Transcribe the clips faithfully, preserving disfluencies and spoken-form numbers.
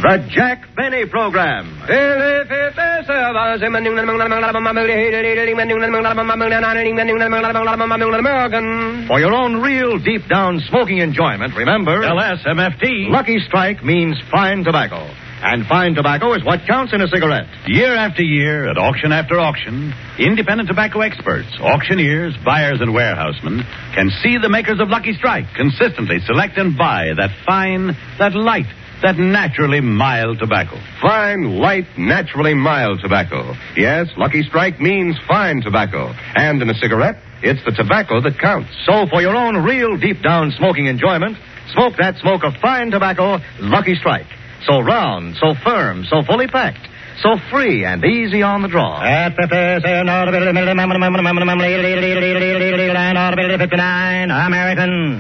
The Jack Benny Program. For your own real deep-down smoking enjoyment, remember... L S M F T. Lucky Strike means fine tobacco. And fine tobacco is what counts in a cigarette. Year after year, at auction after auction, independent tobacco experts, auctioneers, buyers, and warehousemen can see the makers of Lucky Strike consistently select and buy that fine, that light, that naturally mild tobacco. Fine, light, naturally mild tobacco. Yes, Lucky Strike means fine tobacco. And in a cigarette, it's the tobacco that counts. So for your own real deep-down smoking enjoyment, smoke that smoke of fine tobacco, Lucky Strike. So round, so firm, so fully packed, so free and easy on the draw. American.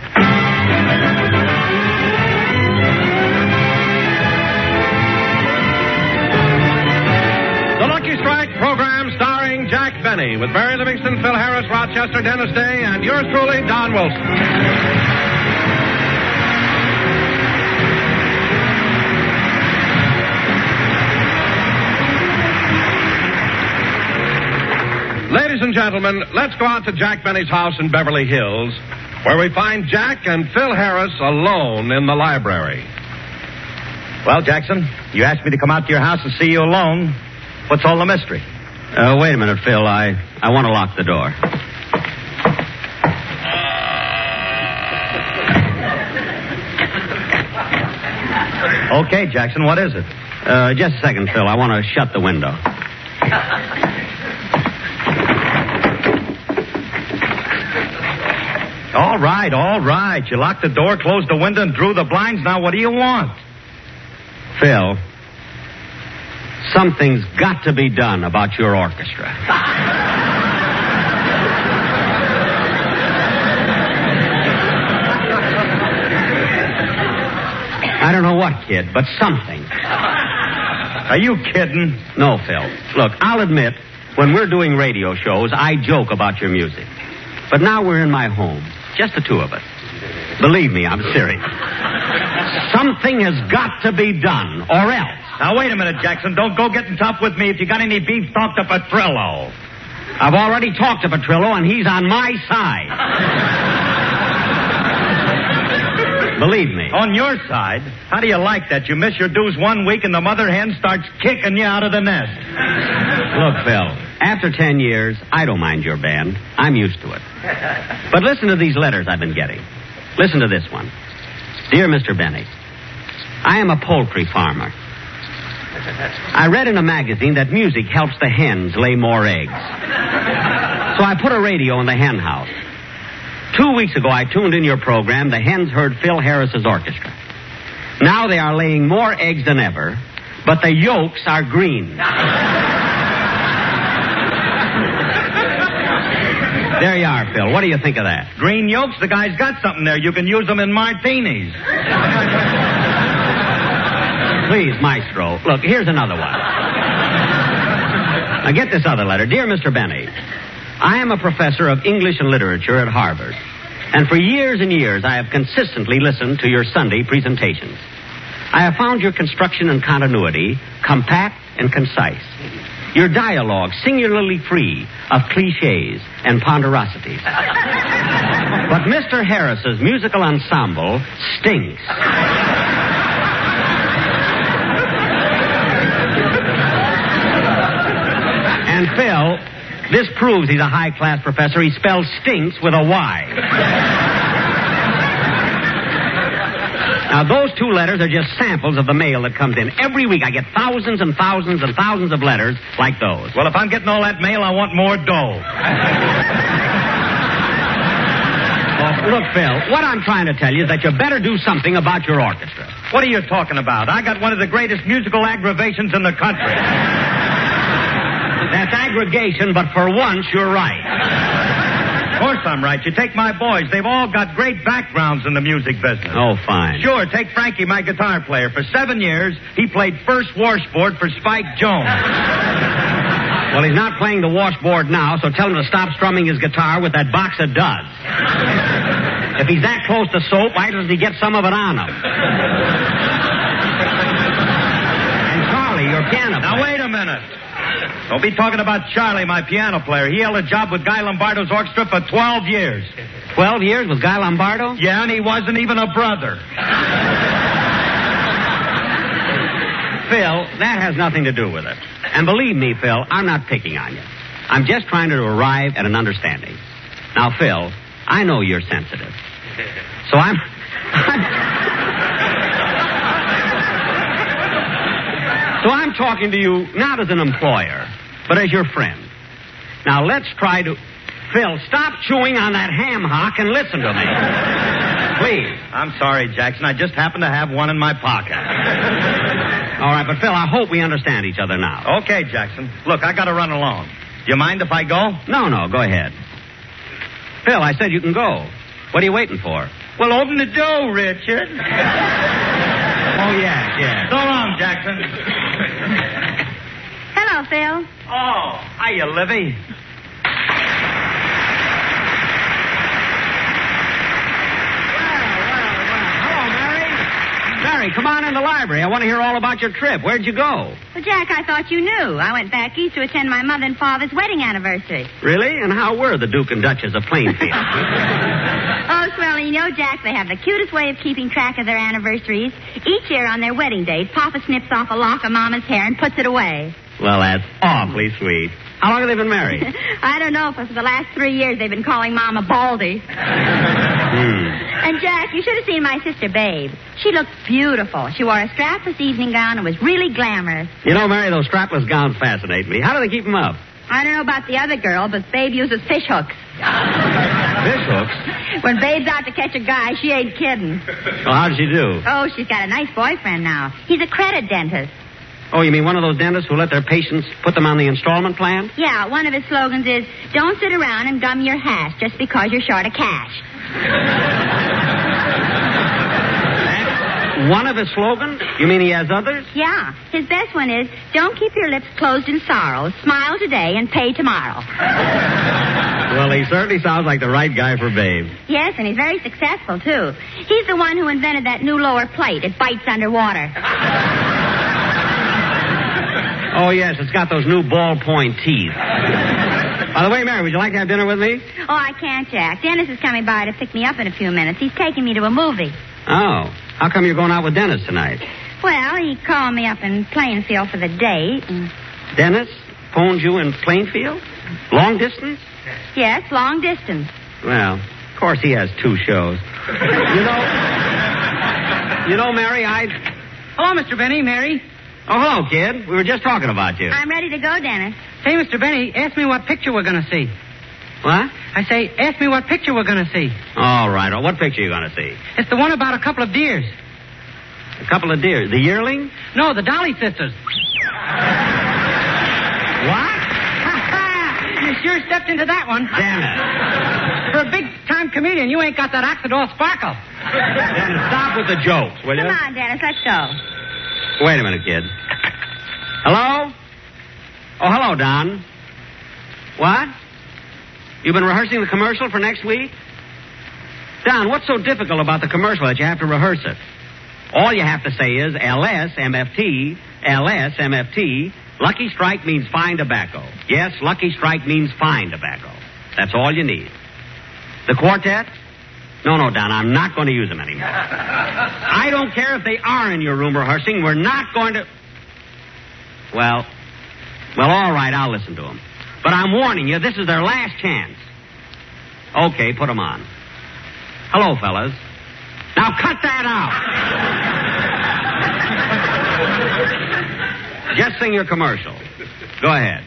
The Lucky Strike program starring Jack Benny with Barry Livingston, Phil Harris, Rochester, Dennis Day, and yours truly, Don Wilson. Ladies and gentlemen, let's go out to Jack Benny's house in Beverly Hills, where we find Jack and Phil Harris alone in the library. Well, Jackson, you asked me to come out to your house and see you alone. What's all the mystery? Uh, wait a minute, Phil. I, I want to lock the door. Okay, Jackson, what is it? Uh, just a second, Phil. I want to shut the window. All right, all right. You locked the door, closed the window, and drew the blinds. Now what do you want? Phil, something's got to be done about your orchestra. I don't know what, kid, but something. Are you kidding? No, Phil. Look, I'll admit, when we're doing radio shows, I joke about your music. But now we're in my home, just the two of us. Believe me, I'm serious. Something has got to be done, or else. Now, wait a minute, Jackson. Don't go getting tough with me. If you got any beef, talk to Petrillo. I've already talked to Petrillo, and he's on my side. Believe me. On your side? How do you like that? You miss your dues one week, and the mother hen starts kicking you out of the nest. Look, Phil, after ten years, I don't mind your band. I'm used to it. But listen to these letters I've been getting. Listen to this one. Dear Mister Benny, I am a poultry farmer. I read in a magazine that music helps the hens lay more eggs. So I put a radio in the hen house. Two weeks ago, I tuned in your program. The hens heard Phil Harris's orchestra. Now they are laying more eggs than ever, but the yolks are green. There you are, Phil. What do you think of that? Green yolks? The guy's got something there. You can use them in martinis. Please, Maestro. Look, here's another one. Now, get this other letter. Dear Mister Benny, I am a professor of English and literature at Harvard. And for years and years, I have consistently listened to your Sunday presentations. I have found your construction and continuity compact and concise. Your dialogue singularly free of cliches and ponderosities. But Mister Harris's musical ensemble stinks. And Phil, this proves he's a high-class professor. He spells stinks with a Y. Now, those two letters are just samples of the mail that comes in. Every week I get thousands and thousands and thousands of letters like those. Well, if I'm getting all that mail, I want more dough. Well, look, Phil, what I'm trying to tell you is that you better do something about your orchestra. What are you talking about? I got one of the greatest musical aggravations in the country. That's aggregation, but for once, you're right. Of course I'm right. You take my boys. They've all got great backgrounds in the music business. Oh, fine. Sure, take Frankie, my guitar player. For seven years, he played first washboard for Spike Jones. Well, he's not playing the washboard now, so tell him to stop strumming his guitar with that box of duds. If he's that close to soap, why doesn't he get some of it on him? piano player. Now, wait a minute. Don't be talking about Charlie, my piano player. He held a job with Guy Lombardo's orchestra for twelve years. Twelve years with Guy Lombardo? Yeah, and he wasn't even a brother. Phil, that has nothing to do with it. And believe me, Phil, I'm not picking on you. I'm just trying to arrive at an understanding. Now, Phil, I know you're sensitive. So I'm... I'm so I'm talking to you not as an employer, but as your friend. Now, let's try to... Phil, stop chewing on that ham hock and listen to me. Please. I'm sorry, Jackson. I just happened to have one in my pocket. All right, but Phil, I hope we understand each other now. Okay, Jackson. Look, I got to run along. Do you mind if I go? No, no, go ahead. Phil, I said you can go. What are you waiting for? Well, open the door, Richard. Oh, yeah, yeah. So long, Jackson. Hello, Phil. Oh, hiya, Livy. Mary, come on in the library. I want to hear all about your trip. Where'd you go? Well, Jack, I thought you knew. I went back east to attend my mother and father's wedding anniversary. Really? And how were the Duke and Duchess of Plainfield? Oh, swell, you know, Jack, they have the cutest way of keeping track of their anniversaries. Each year on their wedding date, Papa snips off a lock of Mama's hair and puts it away. Well, that's awfully sweet. How long have they been married? I don't know, but for the last three years they've been calling Mama Baldy. Hmm. And, Jack, you should have seen my sister, Babe. She looked beautiful. She wore a strapless evening gown and was really glamorous. You know, Mary, those strapless gowns fascinate me. How do they keep them up? I don't know about the other girl, but Babe uses fish hooks. Fish hooks? When Babe's out to catch a guy, she ain't kidding. Well, how does she do? Oh, she's got a nice boyfriend now. He's a credit dentist. Oh, you mean one of those dentists who let their patients put them on the installment plan? Yeah, one of his slogans is, don't sit around and gum your hash just because you're short of cash. One of his slogans? You mean he has others? Yeah. His best one is, don't keep your lips closed in sorrow. Smile today and pay tomorrow. Well, he certainly sounds like the right guy for Babe. Yes, and he's very successful, too. He's the one who invented that new lower plate. It bites underwater. Oh, yes, it's got those new ballpoint teeth. By the way, Mary, would you like to have dinner with me? Oh, I can't, Jack. Dennis is coming by to pick me up in a few minutes. He's taking me to a movie. Oh. How come you're going out with Dennis tonight? Well, he called me up in Plainfield for the date. And... Dennis phoned you in Plainfield? Long distance? Yes, long distance. Well, of course he has two shows. You know, you know, Mary, I... Hello, Mister Benny, Mary. Oh, hello, kid. We were just talking about you. I'm ready to go, Dennis. Say, Mister Benny, ask me what picture we're going to see. What? I say, ask me what picture we're going to see. All right. Oh, what picture are you going to see? It's the one about a couple of deers. A couple of deer? The yearling? No, the Dolly sisters. What? You sure stepped into that one. Damn it. For a big-time comedian, you ain't got that Oxidol sparkle. Dennis, stop with the jokes, will you? Come on, Dennis, let's go. Wait a minute, kid. Hello? Oh, hello, Don. What? You've been rehearsing the commercial for next week? Don, what's so difficult about the commercial that you have to rehearse it? All you have to say is L S M F T, L S M F T. Lucky Strike means fine tobacco. Yes, Lucky Strike means fine tobacco. That's all you need. The quartet? No, no, Don, I'm not going to use them anymore. I don't care if they are in your room rehearsing. We're not going to... Well, well, all right, I'll listen to them. But I'm warning you, this is their last chance. Okay, put them on. Hello, fellas. Now cut that out. Just sing your commercial. Go ahead.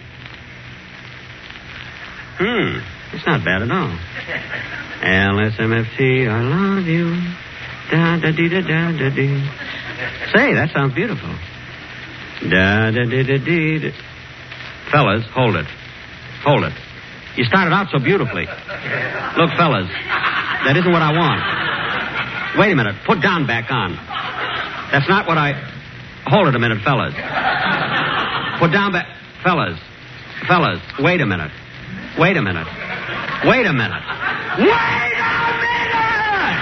Hmm, it's not bad at all. L S M F T, I love you. Da da dee da da da dee. Say, that sounds beautiful. Da da dee da dee da. Fellas, hold it. Hold it. You started out so beautifully. Look, fellas, that isn't what I want. Wait a minute. Put Don back on. That's not what I... Hold it a minute, fellas. Put Don back... Fellas. Fellas, wait a minute. Wait a minute. Wait a minute. Wait a minute!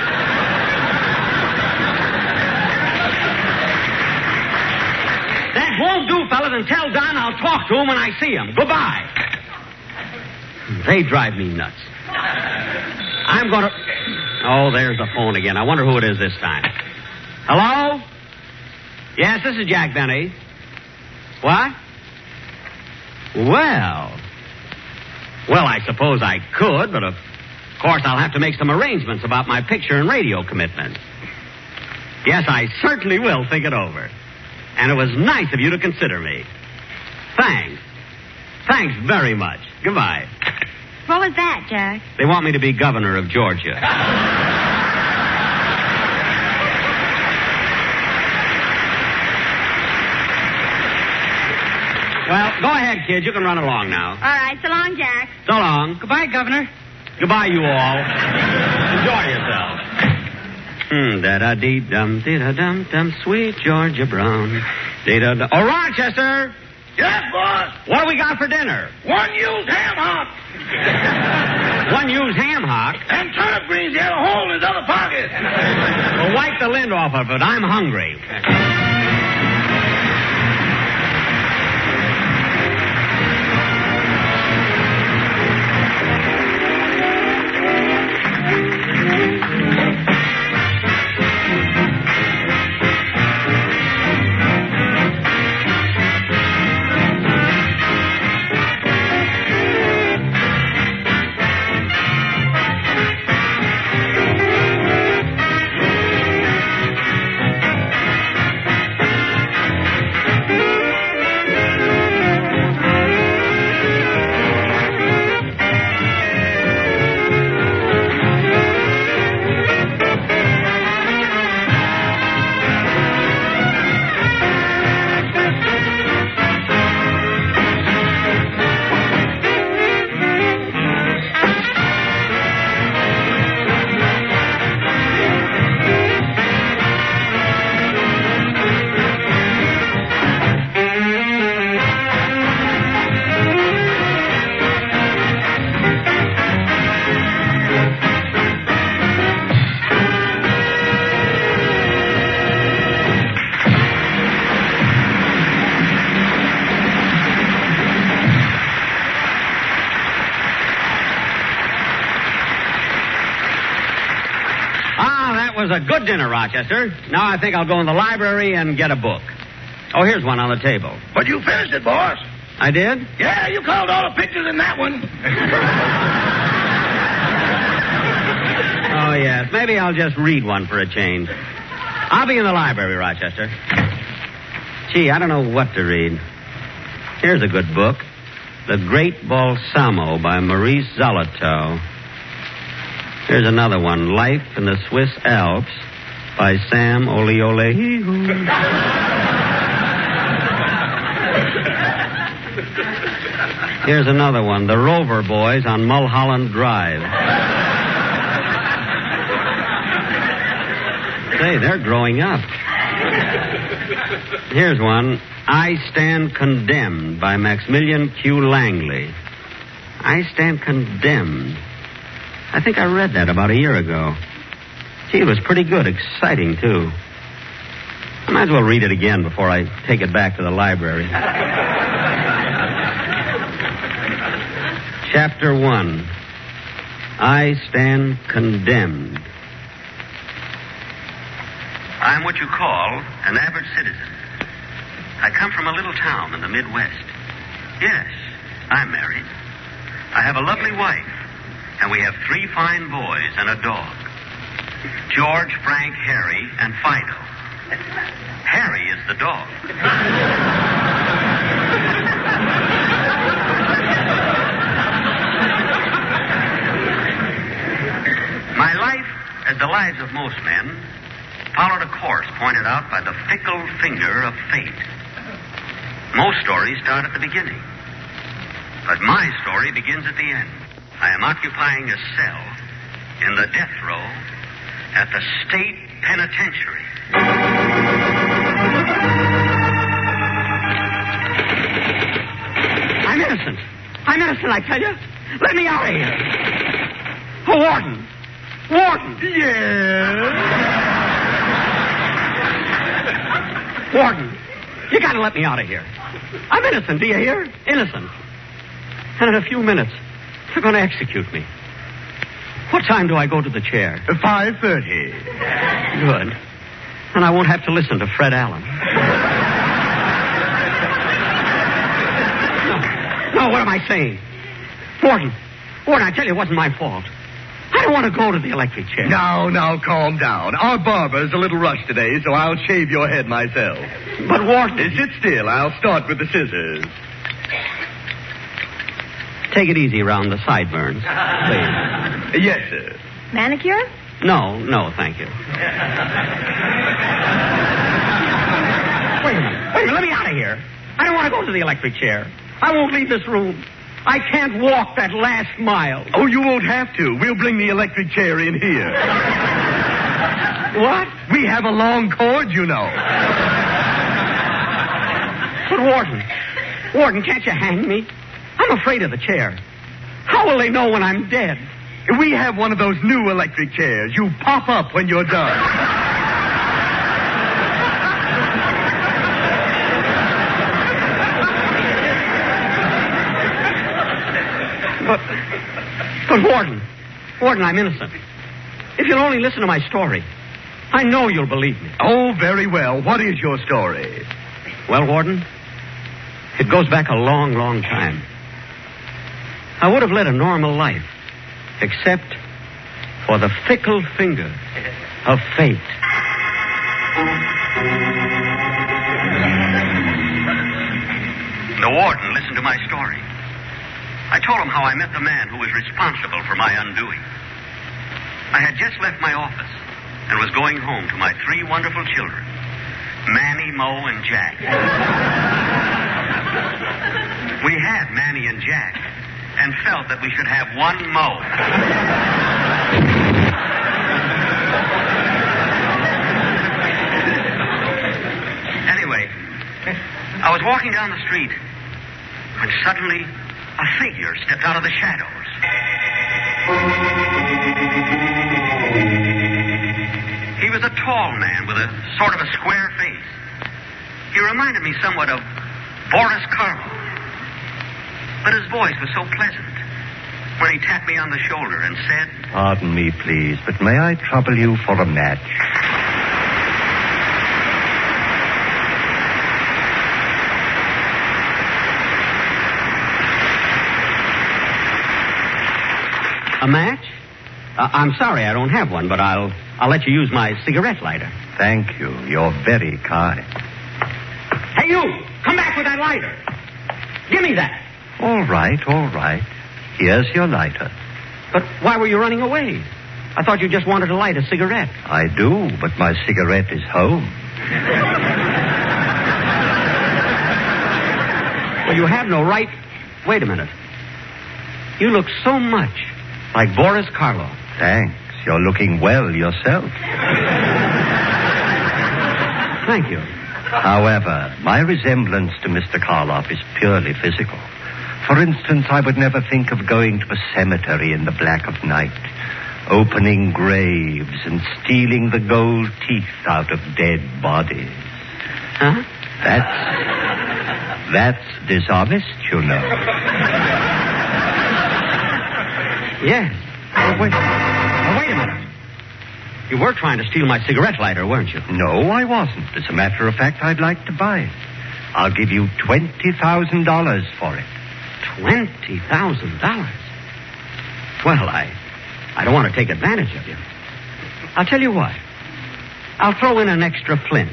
That won't do, fellas, and tell Don I'll talk to him when I see him. Goodbye. They drive me nuts. I'm going to... Oh, there's the phone again. I wonder who it is this time. Hello? Yes, this is Jack Benny. What? Well... Well, I suppose I could, but of course I'll have to make some arrangements about my picture and radio commitment. Yes, I certainly will think it over. And it was nice of you to consider me. Thanks. Thanks very much. Goodbye. What was that, Jack? They want me to be governor of Georgia. Well, go ahead, kid. You can run along now. All right. So long, Jack. So long. Goodbye, Governor. Goodbye, you all. Enjoy yourselves. Hmm, da-da-dee-dum, dee-da-dum-dum, sweet Georgia Brown. Dee-da-dum. Oh, Rochester! Yes, boss. What do we got for dinner? One used ham hock. One used ham hock? And turnip greens. He had a hole in his other pocket. Well, wipe the lint off of it. I'm hungry. Was a good dinner, Rochester. Now I think I'll go in the library and get a book. Oh, here's one on the table. But you finished it, boss. I did? Yeah, you called all the pictures in that one. Oh, yes. Maybe I'll just read one for a change. I'll be in the library, Rochester. Gee, I don't know what to read. Here's a good book. The Great Balsamo by Maurice Zolotow. Here's another one, Life in the Swiss Alps by Sam Oleolehigo. Here's another one, The Rover Boys on Mulholland Drive. Say, they're growing up. Here's one, I Stand Condemned by Maximilian Q. Langley. I Stand Condemned. I think I read that about a year ago. Gee, it was pretty good. Exciting, too. I might as well read it again before I take it back to the library. Chapter one. I Stand Condemned. I'm what you call an average citizen. I come from a little town in the Midwest. Yes, I'm married. I have a lovely wife. And we have three fine boys and a dog. George, Frank, Harry, and Fido. Harry is the dog. My life, as the lives of most men, followed a course pointed out by the fickle finger of fate. Most stories start at the beginning. But my story begins at the end. I am occupying a cell in the death row at the state penitentiary. I'm innocent. I'm innocent, I tell you. Let me out of here. Oh, Warden. Warden. Yes. Warden. You gotta let me out of here. I'm innocent, do you hear? Innocent. And in a few minutes, they're gonna execute me. What time do I go to the chair? five thirty. Good. And I won't have to listen to Fred Allen. No, no, what am I saying? Morton, Morton, I tell you, it wasn't my fault. I don't want to go to the electric chair. Now, now, calm down. Our barber's a little rushed today, so I'll shave your head myself. But, Wharton... Sit still. I'll start with the scissors. Take it easy around the sideburns, please. Yes, sir. Manicure? No, no, thank you. Wait a minute. Wait a minute. Let me out of here. I don't want to go to the electric chair. I won't leave this room. I can't walk that last mile. Oh, you won't have to. We'll bring the electric chair in here. What? We have a long cord, you know. But, Wharton, Wharton, can't you hang me? I'm afraid of the chair. How will they know when I'm dead? We have one of those new electric chairs. You pop up when you're done. But, but Warden, Warden, I'm innocent. If you'll only listen to my story, I know you'll believe me. Oh, very well. What is your story? Well, Warden, it goes back a long, long time. I would have led a normal life, except for the fickle finger of fate. The warden listened to my story. I told him how I met the man who was responsible for my undoing. I had just left my office and was going home to my three wonderful children, Manny, Mo, and Jack. We had Manny and Jack and felt that we should have one Mo. Anyway, I was walking down the street when suddenly a figure stepped out of the shadows. He was a tall man with a sort of a square face. He reminded me somewhat of Boris Karloff. But his voice was so pleasant when he tapped me on the shoulder and said, "Pardon me, please, but may I trouble you for a match?" A match? Uh, I'm sorry I don't have one, but I'll I'll let you use my cigarette lighter. Thank you. You're very kind. Hey, you! Come back with that lighter. Give me that. All right, all right. Here's your lighter. But why were you running away? I thought you just wanted to light a cigarette. I do, but my cigarette is home. Well, you have no right... Wait a minute. You look so much like Boris Karloff. Thanks. You're looking well yourself. Thank you. However, my resemblance to Mister Karloff is purely physical. For instance, I would never think of going to a cemetery in the black of night, opening graves and stealing the gold teeth out of dead bodies. Huh? That's... that's dishonest, you know. Yes. Oh, wait. Oh, wait a minute. You were trying to steal my cigarette lighter, weren't you? No, I wasn't. As a matter of fact, I'd like to buy it. I'll give you twenty thousand dollars for it. Twenty thousand dollars? Well, I... I don't want to take advantage of you. I'll tell you what. I'll throw in an extra flint.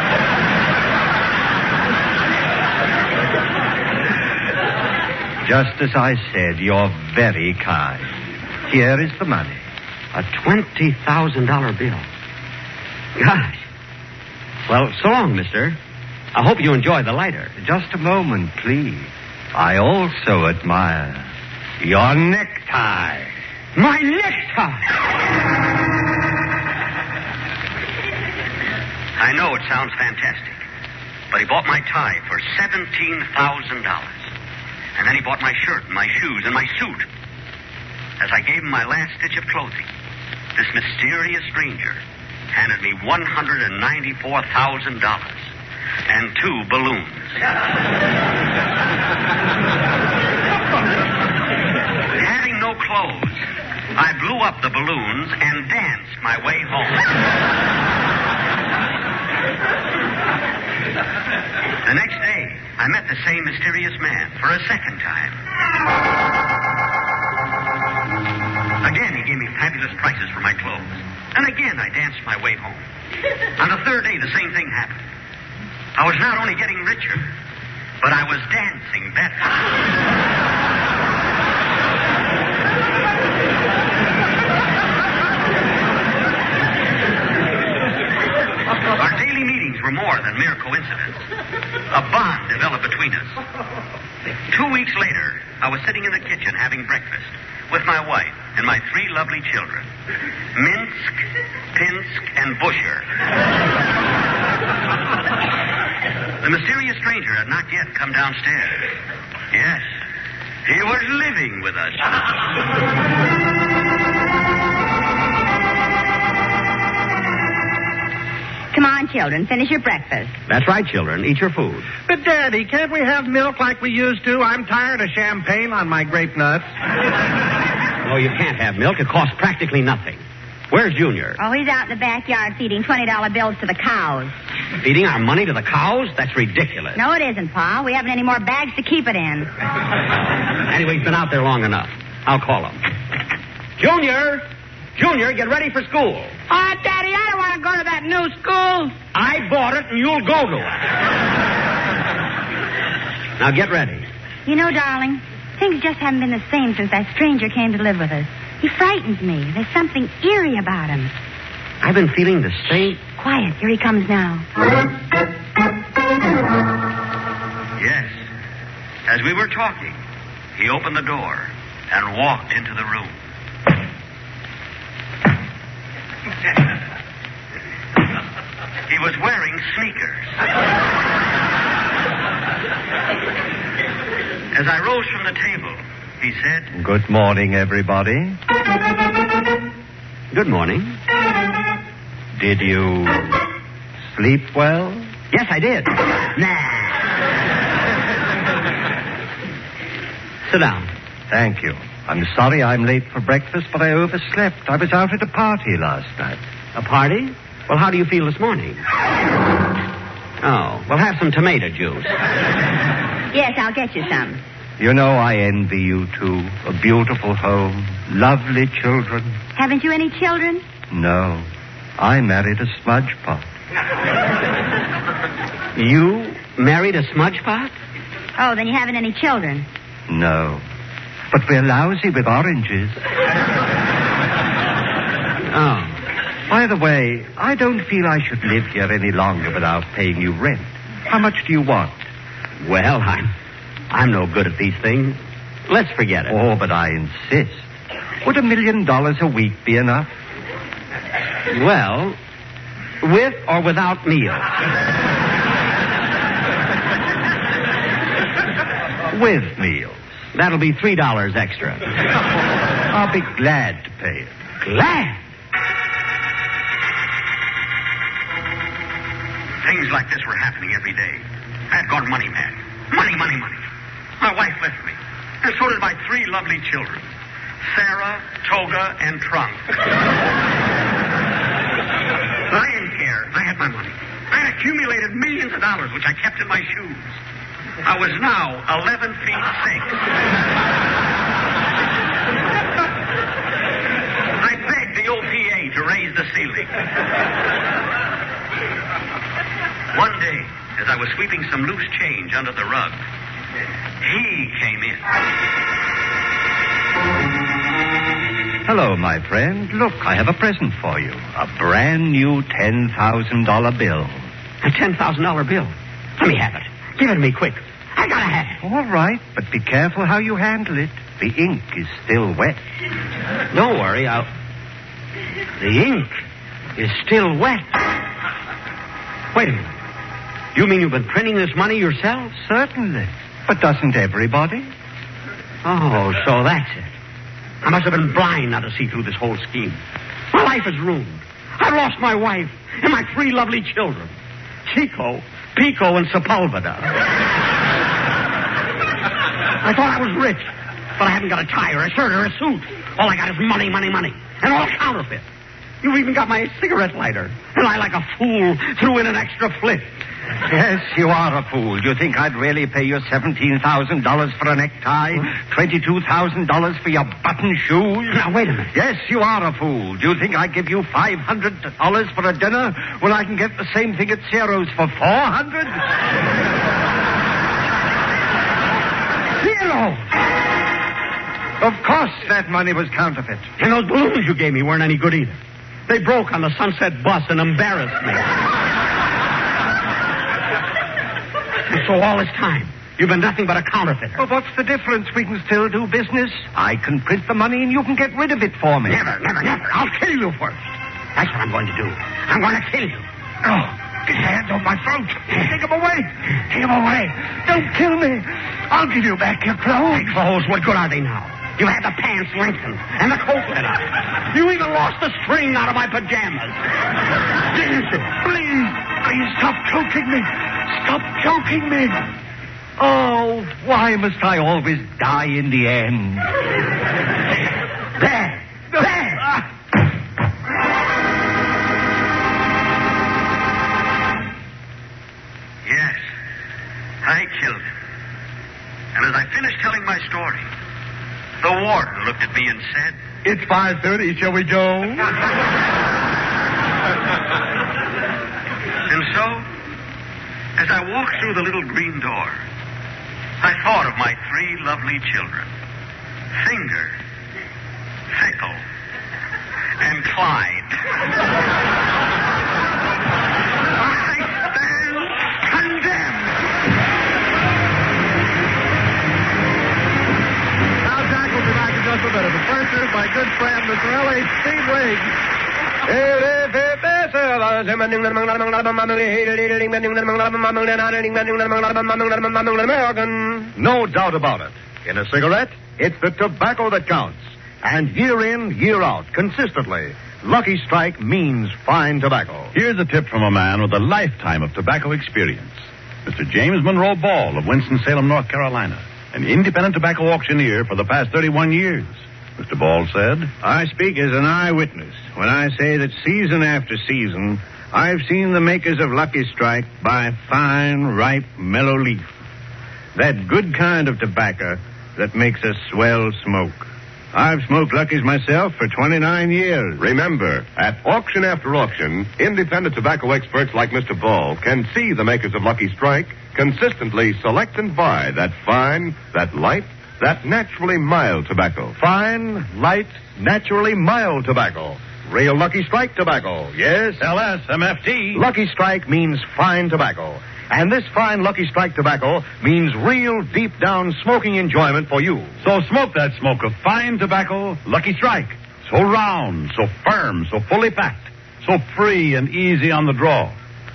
Just as I said, you're very kind. Here is the money. A twenty thousand dollars bill. Gosh. Well, so long, mister. I hope you enjoy the lighter. Just a moment, please. I also admire your necktie. My necktie! I know it sounds fantastic, but he bought my tie for seventeen thousand dollars. And then he bought my shirt and my shoes and my suit. As I gave him my last stitch of clothing, this mysterious stranger handed me one hundred ninety-four thousand dollars and two balloons. Having no clothes, I blew up the balloons and danced my way home. The next day, I met the same mysterious man for a second time. Again, he gave me fabulous prices for my clothes. And again, I danced my way home. On the third day, the same thing happened. I was not only getting richer, but I was dancing better. Our daily meetings were more than mere coincidence. A bond developed between us. Two weeks later, I was sitting in the kitchen having breakfast with my wife and my three lovely children, Minsk, Pinsk, and Busher. The mysterious stranger had not yet come downstairs. Yes, he was living with us. Come on, children, finish your breakfast. That's right, children. Eat your food. But, Daddy, can't we have milk like we used to? I'm tired of champagne on my grape nuts. No, you can't have milk. It costs practically nothing. Where's Junior? Oh, he's out in the backyard feeding twenty dollar bills to the cows. Feeding our money to the cows? That's ridiculous. No, it isn't, Pa. We haven't any more bags to keep it in. Anyway, he's been out there long enough. I'll call him. Junior! Junior, get ready for school. Oh, Daddy, I don't want to go to that new school. I bought it, and you'll go to it. Now get ready. You know, darling, things just haven't been the same since that stranger came to live with us. He frightens me. There's something eerie about him. I've been feeling the same. Quiet. Here he comes now. Yes. As we were talking, he opened the door and walked into the room. He was wearing sneakers. As I rose from the table, he said, Good morning, everybody. Good morning. Did you sleep well? Yes, I did. Nah. Sit down. Thank you. I'm sorry I'm late for breakfast, but I overslept. I was out at a party last night. A party? Well, how do you feel this morning? Oh, well, have some tomato juice. Yes, I'll get you some. You know I envy you two. A beautiful home, lovely children. Haven't you any children? No. I married a smudge pot. You married a smudge pot? Oh, then you haven't any children. No. But we're lousy with oranges. Oh. By the way, I don't feel I should live here any longer without paying you rent. How much do you want? Well, I'm, I'm no good at these things. Let's forget it. Oh, but I insist. Would a million dollars a week be enough? Well, with or without meals? With meals. That'll be three dollars extra. I'll be glad to pay it. Glad? Things like this were happening every day. I had gone money mad. Money, money, money. My wife left me. And so did my three lovely children. Sarah, Toga, and Trunk. But I didn't care. I had my money. I had accumulated millions of dollars, which I kept in my shoes. I was now eleven feet six. I begged the O P A to raise the ceiling. One day, as I was sweeping some loose change under the rug, he came in. Hello, my friend. Look, I have a present for you. A brand new ten thousand dollars bill. A ten thousand dollars bill? Let me have it. Give it to me quick. I gotta have it. All right, but be careful how you handle it. The ink is still wet. Don't worry, I'll... The ink is still wet. Wait a minute. You mean you've been printing this money yourself? Certainly. But doesn't everybody? Oh, so that's it. I must have been blind not to see through this whole scheme. My life is ruined. I've lost my wife and my three lovely children. Chico, Pico and Sepulveda. I thought I was rich, but I haven't got a tie or a shirt or a suit. All I got is money, money, money, and all counterfeit. You've even got my cigarette lighter, and I, like a fool, threw in an extra flip. Yes, you are a fool. Do you think I'd really pay you seventeen thousand dollars for a necktie? twenty-two thousand dollars for your button shoes? Now, wait a minute. Yes, you are a fool. Do you think I'd give you five hundred dollars for a dinner when I can get the same thing at Ciro's for four hundred dollars? Zero! Of course that money was counterfeit. And those balloons you gave me weren't any good either. They broke on the Sunset bus and embarrassed me. And so all this time, you've been nothing but a counterfeiter. Well, what's the difference? We can still do business. I can print the money and you can get rid of it for me. Never, never, never. I'll kill you first. That's what I'm going to do. I'm going to kill you. Oh, get your hands off my throat. Take them away. Take them away. Don't kill me. I'll give you back your clothes. My clothes? What good are they now? You had the pants lengthened and the coat cut up. You even lost the string out of my pajamas. Didn't you? Please, please stop choking me. Stop choking me. Oh, why must I always die in the end? There. There. Yes, I killed him. And as I finished telling my story, the warden looked at me and said, It's five thirty. Shall we go? And so, as I walked through the little green door, I thought of my three lovely children, Finger, Fickle, and Clyde. I stand condemned. Now, Jack will be back in just a minute. But first, here's my good friend, Mister L H. Steve Riggs. No doubt about it. In a cigarette, it's the tobacco that counts. And year in, year out, consistently, Lucky Strike means fine tobacco. Here's a tip from a man with a lifetime of tobacco experience. Mister James Monroe Ball of Winston-Salem, North Carolina, an independent tobacco auctioneer for the past thirty-one years. Mister Ball said, I speak as an eyewitness when I say that season after season, I've seen the makers of Lucky Strike buy fine, ripe, mellow leaf. That good kind of tobacco that makes a swell smoke. I've smoked Lucky's myself for twenty-nine years. Remember, at auction after auction, independent tobacco experts like Mister Ball can see the makers of Lucky Strike consistently select and buy that fine, that light, that naturally mild tobacco. Fine, light, naturally mild tobacco. Real Lucky Strike tobacco, yes? L S M F T. Lucky Strike means fine tobacco. And this fine Lucky Strike tobacco means real deep-down smoking enjoyment for you. So smoke that smoke of fine tobacco, Lucky Strike. So round, so firm, so fully packed, so free and easy on the draw.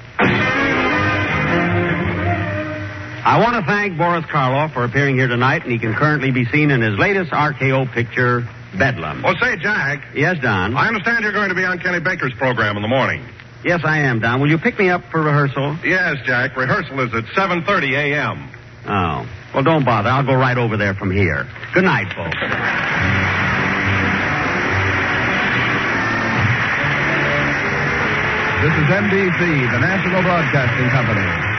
I want to thank Boris Karloff for appearing here tonight, and he can currently be seen in his latest R K O picture, Bedlam. Well, say, Jack. Yes, Don? I understand you're going to be on Kenny Baker's program in the morning. Yes, I am, Don. Will you pick me up for rehearsal? Yes, Jack. Rehearsal is at seven thirty a.m. Oh. Well, don't bother. I'll go right over there from here. Good night, folks. This is N B C, the National Broadcasting Company.